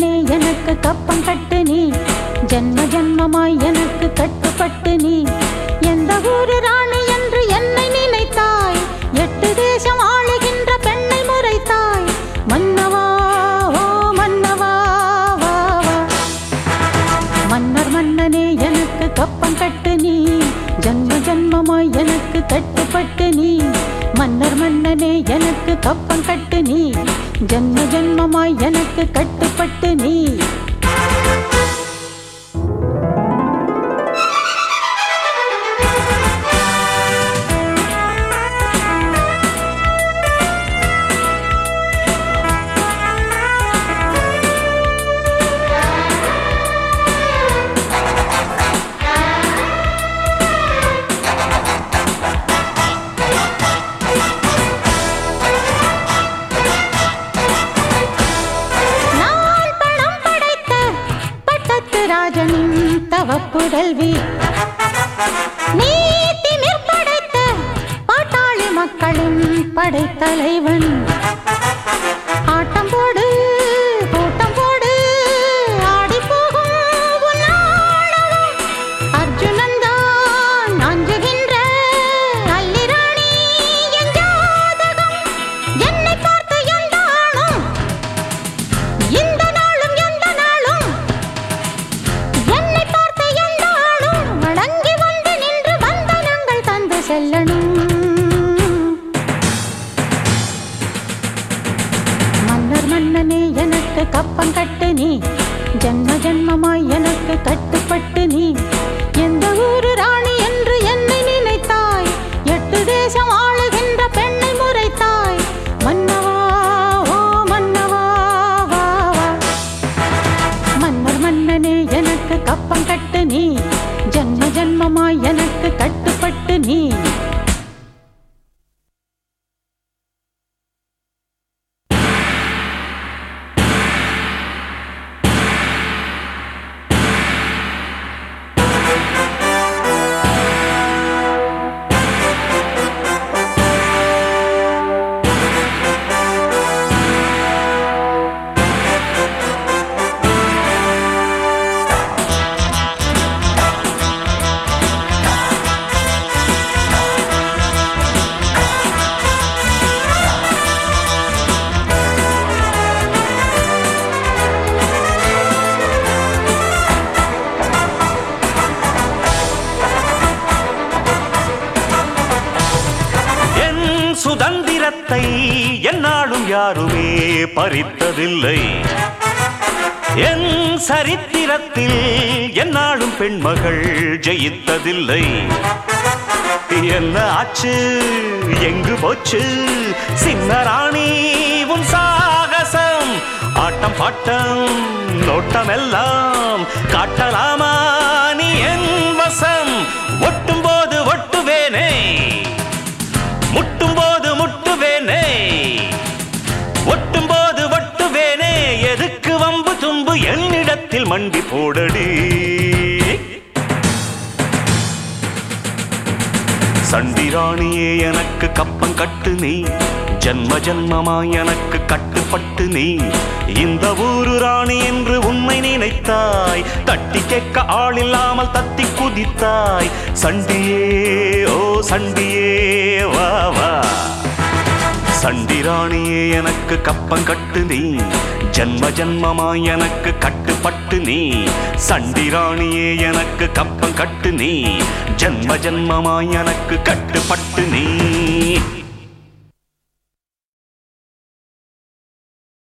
மன்னனே எனக்கு கப்பம் கட்டு நீ, ஜன்ம ஜன்மமாய் எனக்கு கட்டுப்பட்டு நீ. எந்த ஊரு ராணி என்று என்னை நினைத்தாய், 8 தேசம் ஆளுகின்ற பெண்ணை முறைத்தாய். மன்னவா ஓ மன்னவா வா வா. மன்னர் மன்னனே எனக்கு கப்பம் கட்டு நீ, ஜன்ம ஜன்மமாய் எனக்கு கட்டுப்பட்டு நீ. மன்னர் மன்னனே எனக்கு கப்பம் கட்டு நீ, ஜன்ம ஜன்மமாய் எனக்கு கட்டுப்பட்டு நீ. ராஜனின் தவப்புதல்வி, நீ திமிர் படைத்த பாட்டாளி மக்களின் படைத்தலைவன். ஆட்டம் போடு கூட்டம் போடு ஆடி போகும் உன்னாளவன். அர்ஜுனன்தான் அஞ்சுகின்ற அல்லிராணி என் ஜாதகம். என்னை பார்த்து எந்த ஆணும் இந்த நாளும் எந்த நாளும், என்னை பார்த்த எந்த ஆளும் வணங்கி வந்து நின்று வந்தனங்கள் தந்து செல்லணும். மன்னர் மன்னனே எனக்கு கப்பம் கட்டு நீ, ஜன்ம ஜன்மமாய் எனக்கு கட்டுப்பட்டு நீ. எந்த ஊரு ராணி என்று என்னை நினைத்தாய், 8 தேசம் ஆளுகின்ற பெண்ணை முறைத்தாய். மன்னவா ஓ மன்னவா வா வா. மன்னர் மன்னனே எனக்கு கப்பம் கட்டு நீ, ஜன்ம ஜன்மமாய் எனக்கு கட்டுப்பட்டு நீ. சுதந்திரத்தை என்னாலும் யாருமே பறித்ததில்லை. என் சரித்திரத்தில் என்னாலும் பெண்மகள் ஜெயித்ததில்லை. என்ன ஆச்சு எங்கு போச்சு சின்ன ராணி உன் சாகசம்? ஆட்டம் பாட்டம் நோட்டம் எல்லாம் காட்டலாமா நீ என் வசம்? ஒட்டும் போது ஒட்டுவேனே, முட்டும் போது முட்டுவேனே, ஒட்டும் போது ஒட்டுவேனே. எதுக்கு வம்பு தும்பு என்னிடத்தில் மண்டி போடடி. சண்டிராணியே எனக்கு கப்பம் கட்டு நீ, ஜன்ம ஜன்மமாய் எனக்கு கட்டுப்பட்டு நீ. இந்த ஊரு ராணி என்று உன்னை நினைத்தாய், தட்டி கேட்க ஆள் இல்லாமல் தத்தி குதித்தாய். சண்டியே ஓ சண்டியே வா வா. சண்டிராணியே எனக்கு கப்பம் கட்டு நீ, ஜன்ம ஜன்மமாய் எனக்கு கட்டுப்பட்டு நீ. சண்டிராணியே எனக்கு கப்பம் கட்டு நீ, ஜன்ம ஜன்மமாய் எனக்கு கட்டுப்பட்டு நீ.